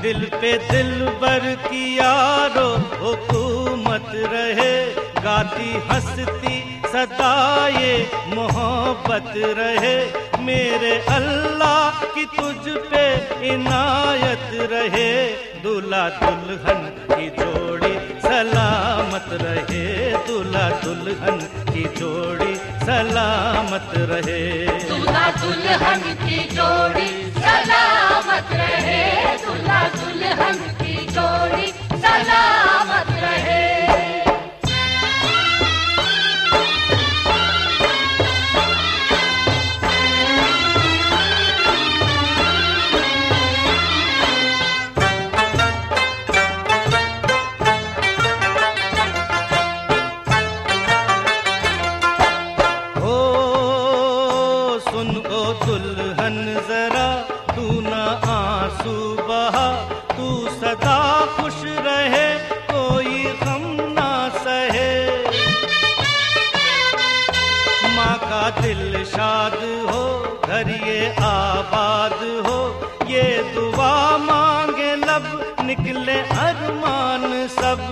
दिल पे दिलबर की यारो हुकूमत रहे, गाती हंसती सदा ये मोहब्बत रहे। मेरे अल्लाह की तुझ पे इनायत रहे, दूल्हा दुल्हन की जोड़ी सलामत रहे, दूल्हा दुल्हन की जोड़ी सलामत रहे। दूल्हा दुल्हन की जोड़ी सलामत रहे, दूल्हा दुल्हन की जोड़ी सलामत रहे। दुल्हन जरा तू न आंसू बहा, तू सदा खुश रहे कोई गम ना सहे। माँ का दिल शाद हो, घर ये आबाद हो, ये दुआ मांगे लब निकले अरमान सब।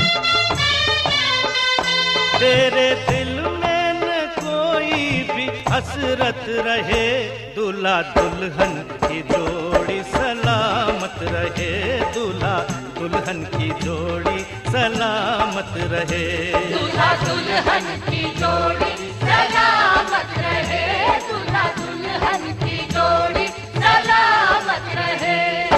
तेरे दिल में न कोई भी हसरत रहे, दूल्हा दुल्हन की जोड़ी सलामत रहे, दूल्हा दुल्हन की जोड़ी सलामत रहे। दूल्हा दुल्हन की जोड़ी सलामत रहे, दूल्हा दुल्हन की जोड़ी सलामत रहे।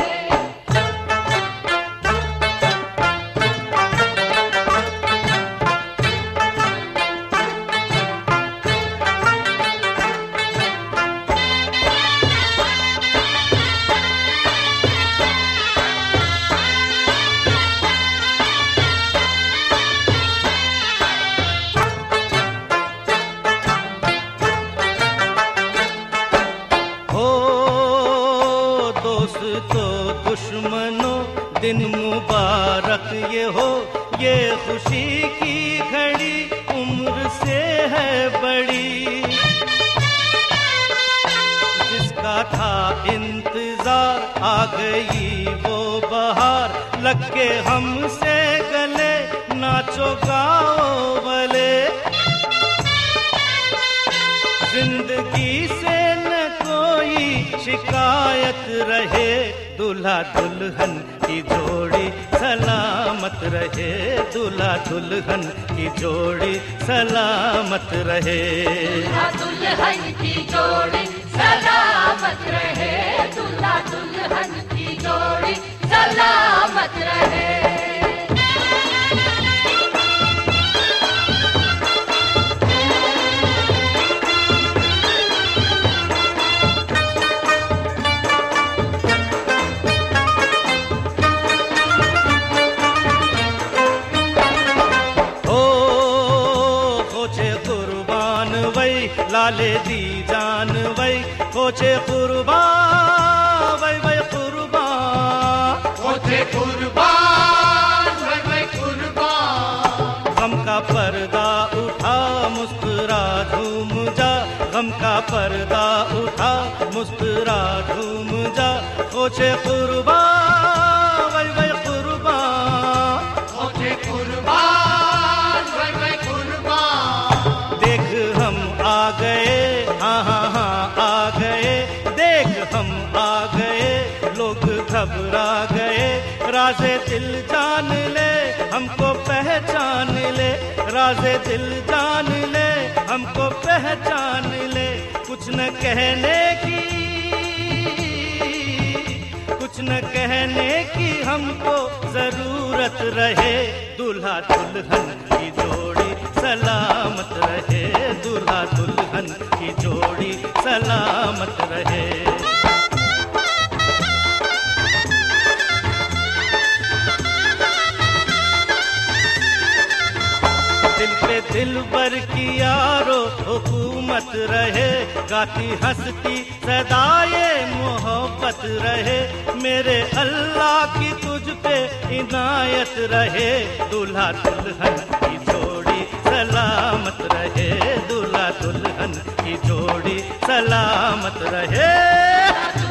दोस्तों दुश्मनों दिन मुबारक ये हो, ये खुशी की घड़ी उम्र से है बड़ी। जिसका था इंतजार आ गई वो बहार, लग के हमसे गले नाचो गाओ भले। जिंदगी से न कोई शिकायत रहे, दूल्हा दुल्हन की जोड़ी सलामत रहे, दूल्हा दुल्हन की जोड़ी सलामत रहे। दूल्हा दुल्हन की जोड़ी सलामत रहे, दूल्हा दुल्हन की जोड़ी सलामत रहे। लाले दी जान वै खोचे कुर्बान, वै वै कुर्बान, खोचे कुर्बान, वै वै कुर्बान। गम का पर्दा उठा मुस्कुरा झूम जा, गम का पर्दा उठा मुस्कुरा झूम जा, खोचे कुर्बान, वै वै कुर्बान, खोचे कुर्बान, वै वै कुर्बान। देख हम आ गए, हाँ हाँ हाँ आ गए, देख हम आ गए, लोग घबरा गए। राज़े दिल जान ले हमको पहचान ले, राज़े दिल जान ले हमको पहचान ले। कुछ न कहने की, कुछ न कहने की हमको जरूरत रहे, दूल्हा दुल्हन की जोड़ी सलामत रहे, दूल्हा दुल्हन की जोड़ी सलामत रहे। दिल पे दिलबर की यारो हुकूमत रहे, गाती हंसती सदा ये मोहब्बत रहे। मेरे अल्लाह की तुझ पे इनायत रहे, दूल्हा दुल्हन की जोड़ी सलामत रहे, दूल्हा दुल्हन की जोड़ी सलामत रहे।